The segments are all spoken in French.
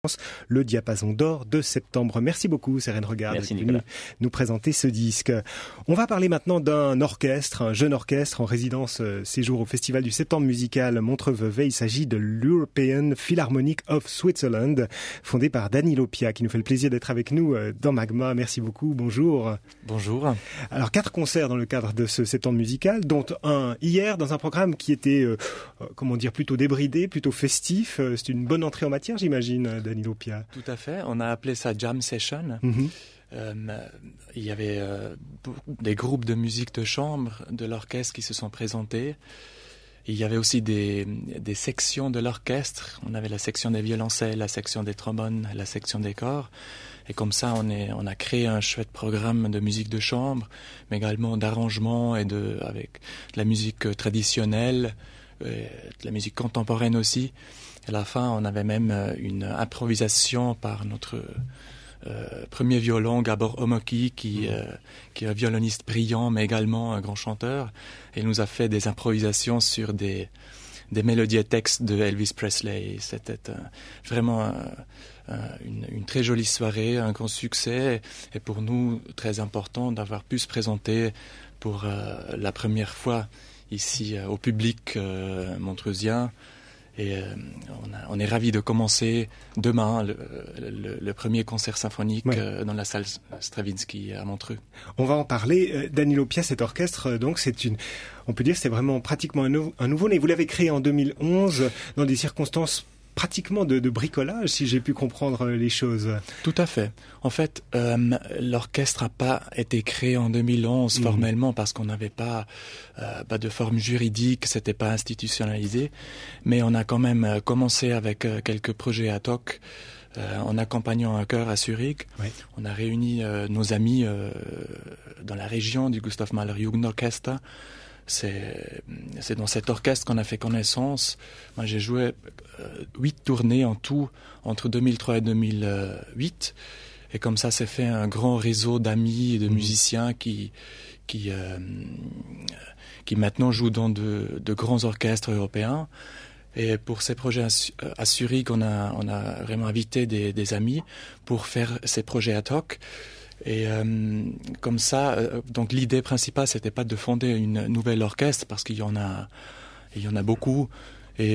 le Diapason d'Or de septembre. Merci beaucoup, Sérène Regard, d'être venue nous présenter ce disque. On va parler maintenant d'un orchestre, un jeune orchestre en résidence séjour au Festival du Septembre musical Montreux-Vevey. Il s'agit de l'European Philharmonic of Switzerland, fondé par Danilo Pia, qui nous fait le plaisir d'être avec nous dans Magma. Merci beaucoup, bonjour. Bonjour. Alors, 4 concerts dans le cadre de ce Septembre musical, dont un hier dans un programme qui était, plutôt débridé, plutôt festif. C'est une bonne entrée en matière, j'imagine, Danilo Pia. Tout à fait, on a appelé ça Jam Session. Il y avait des groupes de musique de chambre de l'orchestre qui se sont présentés. Il y avait aussi des sections de l'orchestre. On avait la section des violoncelles, la section des trombones, la section des corps. Et comme ça, on a créé un chouette programme de musique de chambre, mais également d'arrangement et avec de la musique traditionnelle, de la musique contemporaine aussi. À la fin, on avait même une improvisation par notre premier violon, Gabor Omoki, qui est un violoniste brillant, mais également un grand chanteur. Et il nous a fait des improvisations sur des mélodies et textes de Elvis Presley. C'était vraiment une très jolie soirée, un grand succès. Et pour nous, très important d'avoir pu se présenter pour la première fois ici au public montreusien. Et on est ravis de commencer demain le premier concert symphonique dans la salle Stravinsky à Montreux. On va en parler. Danilo Pia, cet orchestre, donc on peut dire, c'est vraiment pratiquement un nouveau-né. Vous l'avez créé en 2011 dans des circonstances pratiquement de bricolage, si j'ai pu comprendre les choses. Tout à fait. En fait, l'orchestre n'a pas été créé en 2011 formellement parce qu'on n'avait pas de forme juridique, c'était pas institutionnalisé. Mais on a quand même commencé avec quelques projets ad hoc en accompagnant un chœur à Zurich. Oui. On a réuni nos amis dans la région du Gustav Mahler Jugendorchester. C'est dans cet orchestre qu'on a fait connaissance. Moi, j'ai joué 8 tournées en tout entre 2003 et 2008. Et comme ça, s'est fait un grand réseau d'amis et de musiciens qui maintenant jouent dans de grands orchestres européens. Et pour ces projets à Zurich, on a vraiment invité des amis pour faire ces projets ad hoc. Et comme ça, donc l'idée principale, c'était pas de fonder une nouvelle orchestre parce qu'il y en a beaucoup. Et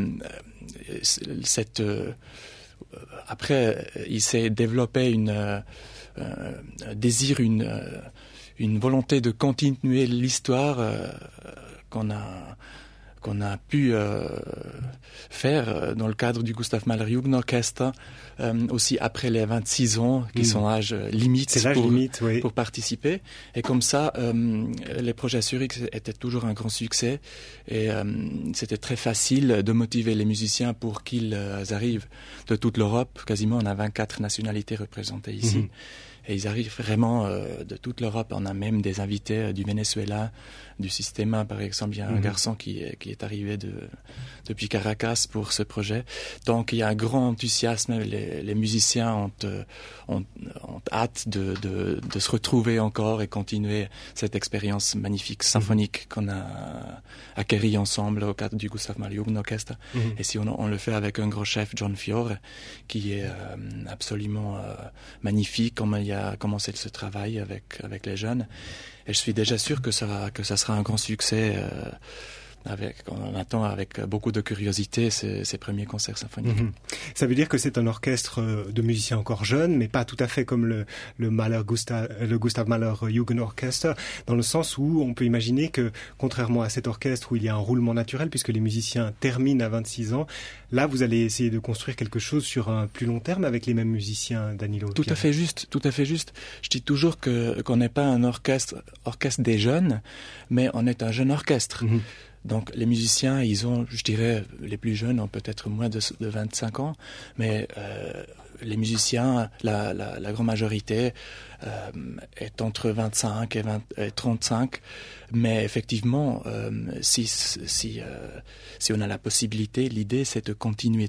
après, il s'est développé un désir, une volonté de continuer l'histoire qu'on a pu faire dans le cadre du Gustav Mahler Jugendorchester, aussi après les 26 ans, qui sont l'âge limite pour participer. Et comme ça, les projets à Zurich étaient toujours un grand succès. Et c'était très facile de motiver les musiciens pour qu'ils arrivent de toute l'Europe. Quasiment, on a 24 nationalités représentées ici. Et ils arrivent vraiment de toute l'Europe. On a même des invités du Venezuela, du Sistema, par exemple. Il y a un garçon qui est arrivé depuis Caracas pour ce projet. Donc, il y a un grand enthousiasme. Les musiciens ont hâte de se retrouver encore et continuer cette expérience magnifique, symphonique qu'on a acquérie ensemble au cadre du Gustav Mahler Jugendorchester. Et si on le fait avec un grand chef, John Fiore, qui est absolument magnifique, comme il a commencé ce travail avec les jeunes. Et je suis déjà sûr que ça sera un grand succès. On attend avec beaucoup de curiosité ces premiers concerts symphoniques. Ça veut dire que c'est un orchestre de musiciens encore jeunes, mais pas tout à fait comme le Gustav Mahler Jugendorchester, dans le sens où on peut imaginer que, contrairement à cet orchestre où il y a un roulement naturel, puisque les musiciens terminent à 26 ans, là vous allez essayer de construire quelque chose sur un plus long terme avec les mêmes musiciens, Danilo. Tout à fait juste. Je dis toujours qu'on n'est pas un orchestre des jeunes, mais on est un jeune orchestre. Donc les musiciens, ils ont, je dirais, les plus jeunes ont peut-être moins de 25 ans, mais les musiciens, la grande majorité, est entre 25 et 35. Mais effectivement, si on a la possibilité, l'idée c'est de continuer,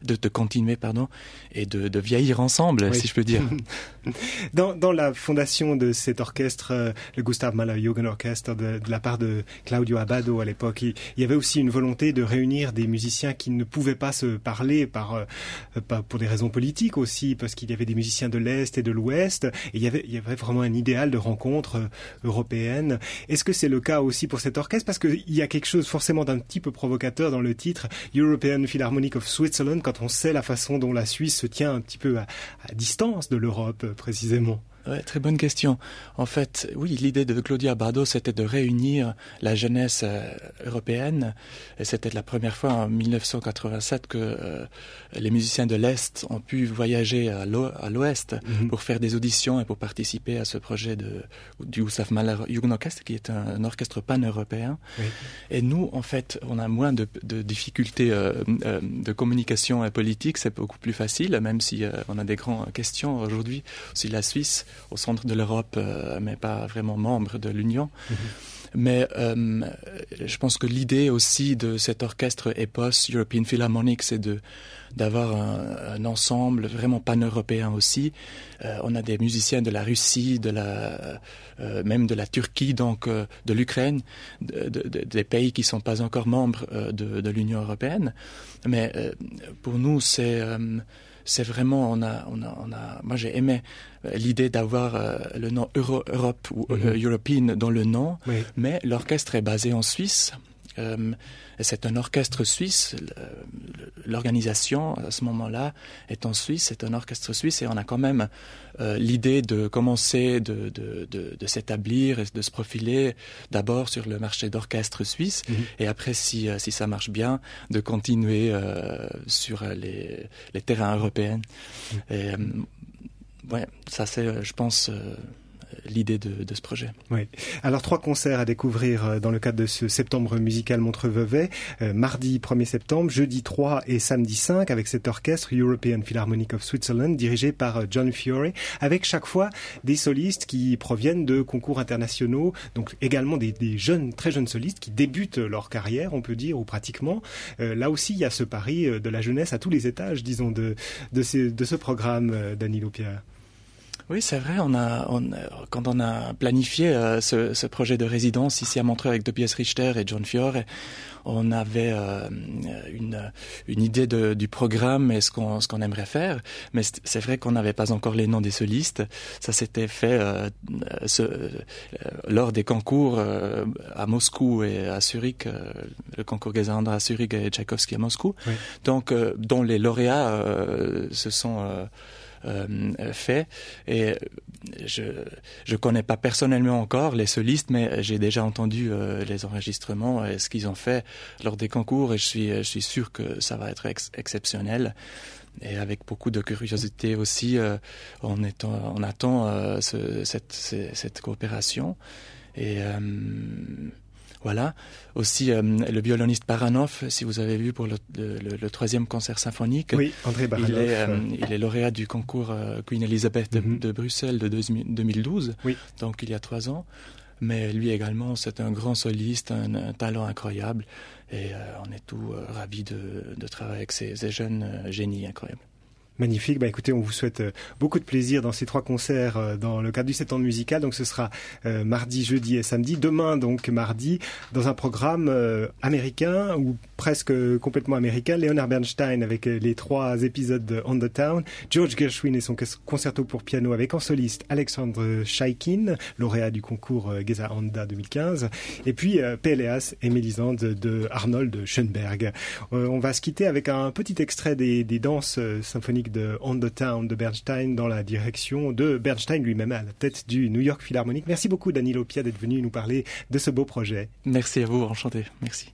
et de vieillir ensemble, si je peux dire. Dans la fondation de cet orchestre, le Gustav Mahler Jugendorchester, de la part de Claudio Abbado à l'époque, il y avait aussi une volonté de réunir des musiciens qui ne pouvaient pas se parler pour des raisons politiques aussi, parce qu'il y avait des musiciens de l'Est et de l'Ouest, et il y avait vraiment un idéal de rencontre européenne. Est-ce que c'est le cas aussi pour cet orchestre? Parce qu'il y a quelque chose forcément d'un petit peu provocateur dans le titre European Philharmonic of Switzerland, quand on sait la façon dont la Suisse se tient un petit peu à distance de l'Europe, précisément. Ouais, très bonne question. En fait, oui, l'idée de Claudio Abbado, c'était de réunir la jeunesse européenne. Et c'était la première fois en 1987 que les musiciens de l'Est ont pu voyager à l'Ouest pour faire des auditions et pour participer à ce projet du Gustav Mahler Jugendorchester, qui est un orchestre pan-européen. Oui. Et nous, en fait, on a moins de difficultés de communication politique. C'est beaucoup plus facile, même si on a des grandes questions aujourd'hui. Aussi la Suisse, au centre de l'Europe, mais pas vraiment membre de l'Union. Mais je pense que l'idée aussi de cet orchestre EPOS, European Philharmonic, c'est d'avoir un ensemble vraiment pan-européen aussi. On a des musiciens de la Russie, même de la Turquie, donc de l'Ukraine, des pays qui ne sont pas encore membres de l'Union européenne. Mais pour nous, c'est vraiment, moi j'ai aimé l'idée d'avoir le nom Europe ou European dans le nom, oui. Mais l'orchestre est basé en Suisse. C'est un orchestre suisse. L'organisation à ce moment-là est en Suisse. C'est un orchestre suisse et on a quand même l'idée de commencer de s'établir et de se profiler d'abord sur le marché d'orchestre suisse et après si ça marche bien de continuer sur les terrains européens. Et ouais, ça c'est, je pense, l'idée de ce projet. Oui. Alors 3 concerts à découvrir dans le cadre de ce septembre musical Montreux-Vevey. Mardi 1er septembre, jeudi 3 et samedi 5 avec cet orchestre European Philharmonic of Switzerland dirigé par John Fiore, avec chaque fois des solistes qui proviennent de concours internationaux, donc également des jeunes, très jeunes solistes qui débutent leur carrière, on peut dire, ou pratiquement. Là aussi, il y a ce pari de la jeunesse à tous les étages, disons, de ce programme, Danilo Pierre. Oui, c'est vrai. Quand on a planifié ce projet de résidence ici à Montreux avec Tobias Richter et John Fiore, on avait une idée du programme et ce qu'on aimerait faire. Mais c'est vrai qu'on n'avait pas encore les noms des solistes. Ça s'était fait lors des concours à Moscou et à Zurich, le concours Gesandra à Zurich et Tchaïkovski à Moscou. Oui. Donc, dont les lauréats se sont fait, et je connais pas personnellement encore les solistes, mais j'ai déjà entendu les enregistrements et ce qu'ils ont fait lors des concours, et je suis sûr que ça va être exceptionnel. Et avec beaucoup de curiosité aussi, on attend cette coopération. Et voilà. Aussi, le violoniste Baranov, si vous avez vu pour le 3e concert symphonique. Oui, André Baranov. Il est lauréat du concours Queen Elizabeth de Bruxelles de 2012. Oui. Donc il y a 3 ans. Mais lui également, c'est un grand soliste, un talent incroyable. Et on est tous ravis de travailler avec ces jeunes génies incroyables. Magnifique. Écoutez, on vous souhaite beaucoup de plaisir dans ces 3 concerts dans le cadre du septembre musical. Donc ce sera mardi, jeudi et samedi. Demain, donc mardi, dans un programme américain ou presque complètement américain. Leonard Bernstein avec les 3 épisodes de On the Town. George Gershwin et son concerto pour piano avec en soliste Alexandre Chaikin, lauréat du concours Geza Honda 2015. Et puis Péléas et Mélisande de Arnold Schoenberg. On va se quitter avec un petit extrait des danses symphoniques de On the Town de Bernstein dans la direction de Bernstein lui-même à la tête du New York Philharmonic. Merci beaucoup Danilo Pia d'être venu nous parler de ce beau projet. Merci à vous, enchanté. Merci.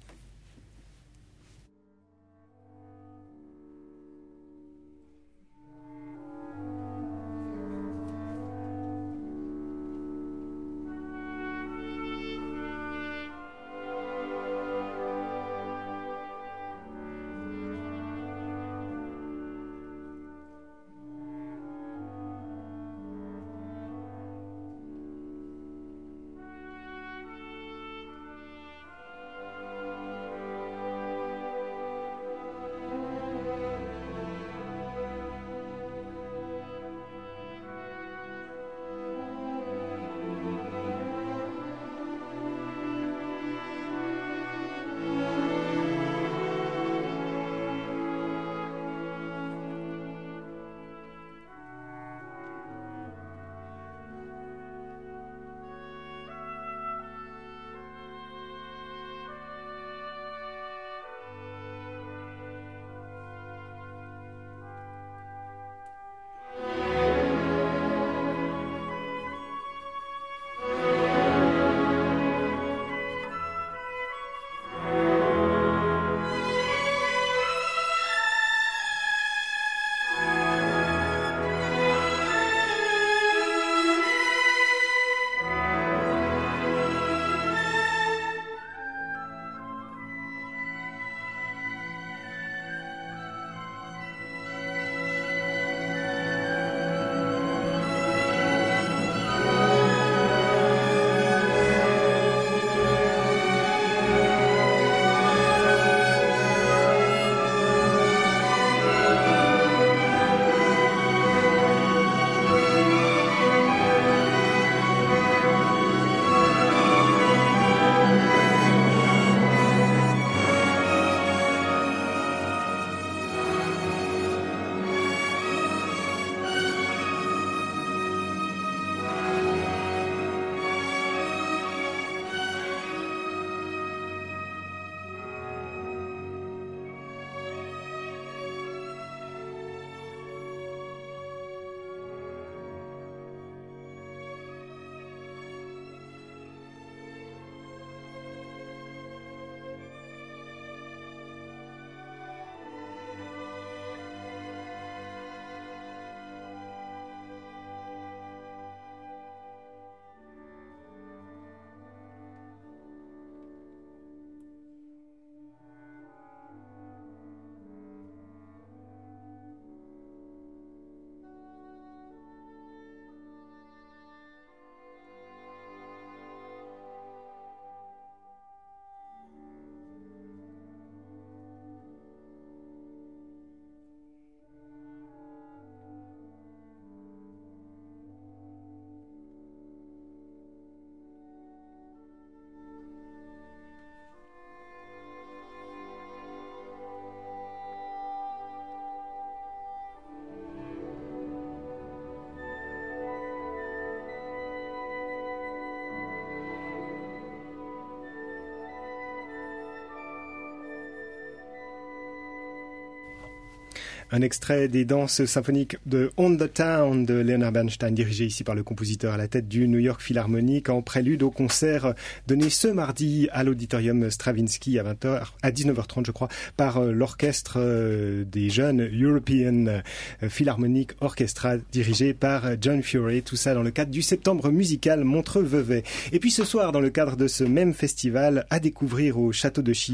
Un extrait des danses symphoniques de On the Town de Leonard Bernstein, dirigé ici par le compositeur à la tête du New York Philharmonic, en prélude au concert donné ce mardi à l'auditorium Stravinsky à 19h30 je crois, par l'orchestre des jeunes European Philharmonic Orchestra, dirigé par John Fury, tout ça dans le cadre du Septembre musical Montreux-Vevey. Et puis ce soir, dans le cadre de ce même festival, à découvrir au Château de Chiv,